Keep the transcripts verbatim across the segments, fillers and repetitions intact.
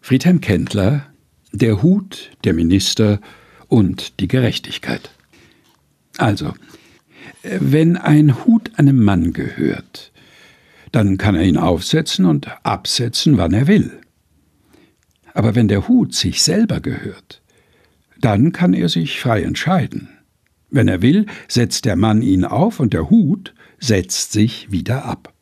Friedhelm Kendler, der Hut, der Minister und die Gerechtigkeit. Also, wenn ein Hut einem Mann gehört, dann kann er ihn aufsetzen und absetzen, wann er will. Aber wenn der Hut sich selber gehört, dann kann er sich frei entscheiden. Wenn er will, setzt der Mann ihn auf und der Hut setzt sich wieder ab.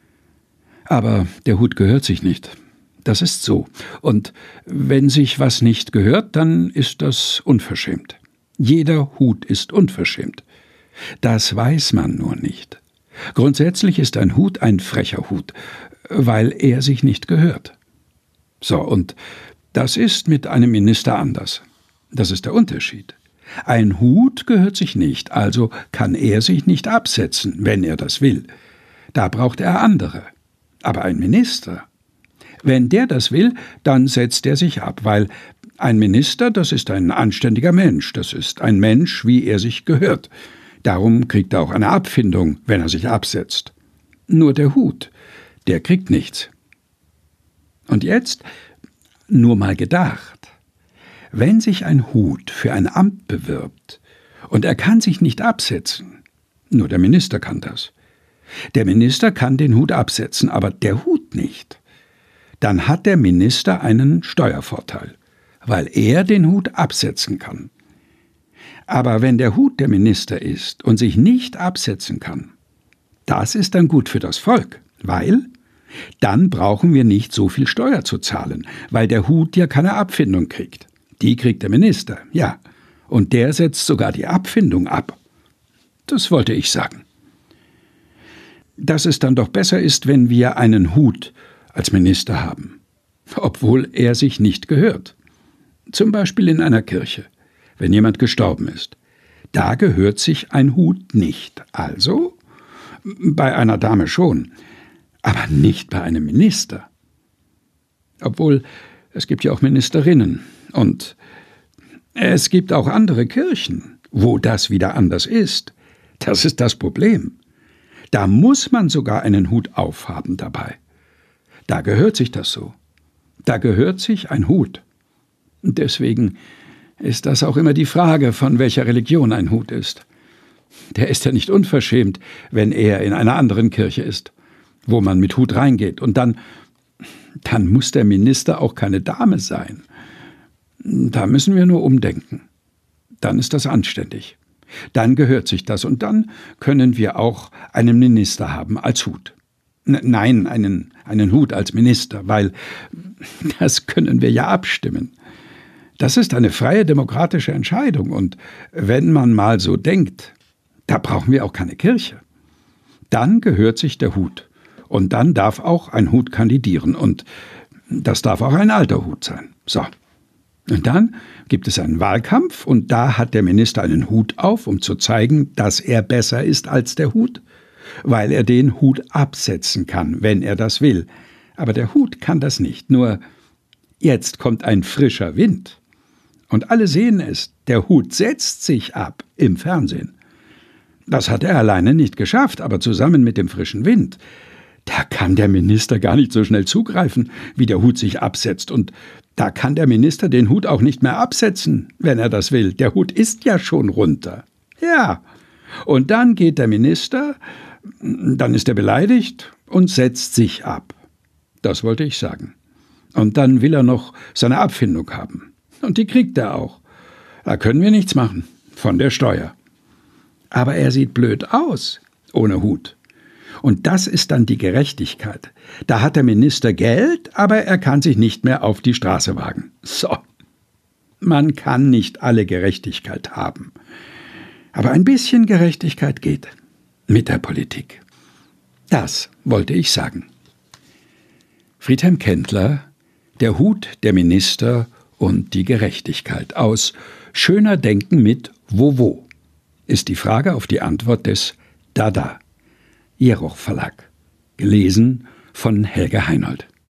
Aber der Hut gehört sich nicht. Das ist so. Und wenn sich was nicht gehört, dann ist das unverschämt. Jeder Hut ist unverschämt. Das weiß man nur nicht. Grundsätzlich ist ein Hut ein frecher Hut, weil er sich nicht gehört. So, und das ist mit einem Minister anders. Das ist der Unterschied. Ein Hut gehört sich nicht, also kann er sich nicht absetzen, wenn er das will. Da braucht er andere. Aber ein Minister, wenn der das will, dann setzt er sich ab, weil ein Minister, das ist ein anständiger Mensch, das ist ein Mensch, wie er sich gehört. Darum kriegt er auch eine Abfindung, wenn er sich absetzt. Nur der Hut, der kriegt nichts. Und jetzt nur mal gedacht, wenn sich ein Hut für ein Amt bewirbt und er kann sich nicht absetzen, nur der Minister kann das. Der Minister kann den Hut absetzen, aber der Hut nicht. Dann hat der Minister einen Steuervorteil, weil er den Hut absetzen kann. Aber wenn der Hut der Minister ist und sich nicht absetzen kann, das ist dann gut für das Volk, weil dann brauchen wir nicht so viel Steuer zu zahlen, weil der Hut ja keine Abfindung kriegt. Die kriegt der Minister, ja, und der setzt sogar die Abfindung ab. Das wollte ich sagen. Dass es dann doch besser ist, wenn wir einen Hut als Minister haben, obwohl er sich nicht gehört. Zum Beispiel in einer Kirche, wenn jemand gestorben ist. Da gehört sich ein Hut nicht. Also bei einer Dame schon, aber nicht bei einem Minister. Obwohl, es gibt ja auch Ministerinnen und es gibt auch andere Kirchen, wo das wieder anders ist. Das ist das Problem. Da muss man sogar einen Hut aufhaben dabei. Da gehört sich das so. Da gehört sich ein Hut. Und deswegen ist das auch immer die Frage, von welcher Religion ein Hut ist. Der ist ja nicht unverschämt, wenn er in einer anderen Kirche ist, wo man mit Hut reingeht. Und dann, dann muss der Minister auch keine Dame sein. Da müssen wir nur umdenken. Dann ist das anständig. Dann gehört sich das und dann können wir auch einen Minister haben als Hut. Nein, einen, einen Hut als Minister, weil das können wir ja abstimmen. Das ist eine freie demokratische Entscheidung und wenn man mal so denkt, da brauchen wir auch keine Kirche. Dann gehört sich der Hut und dann darf auch ein Hut kandidieren und das darf auch ein alter Hut sein. So. Und dann gibt es einen Wahlkampf und da hat der Minister einen Hut auf, um zu zeigen, dass er besser ist als der Hut, weil er den Hut absetzen kann, wenn er das will. Aber der Hut kann das nicht, nur jetzt kommt ein frischer Wind. Und alle sehen es, der Hut setzt sich ab im Fernsehen. Das hat er alleine nicht geschafft, aber zusammen mit dem frischen Wind. Da kann der Minister gar nicht so schnell zugreifen, wie der Hut sich absetzt. Und da kann der Minister den Hut auch nicht mehr absetzen, wenn er das will. Der Hut ist ja schon runter. Ja, und dann geht der Minister, dann ist er beleidigt und setzt sich ab. Das wollte ich sagen. Und dann will er noch seine Abfindung haben. Und die kriegt er auch. Da können wir nichts machen von der Steuer. Aber er sieht blöd aus, ohne Hut. Und das ist dann die Gerechtigkeit. Da hat der Minister Geld, aber er kann sich nicht mehr auf die Straße wagen. So. Man kann nicht alle Gerechtigkeit haben. Aber ein bisschen Gerechtigkeit geht mit der Politik. Das wollte ich sagen. Friedhelm Kendler, der Hut, der Minister und die Gerechtigkeit aus Schöner Denken mit Wowo ist die Frage auf die Antwort des Dada. Jeroch Verlag. Gelesen von Helge Heinold.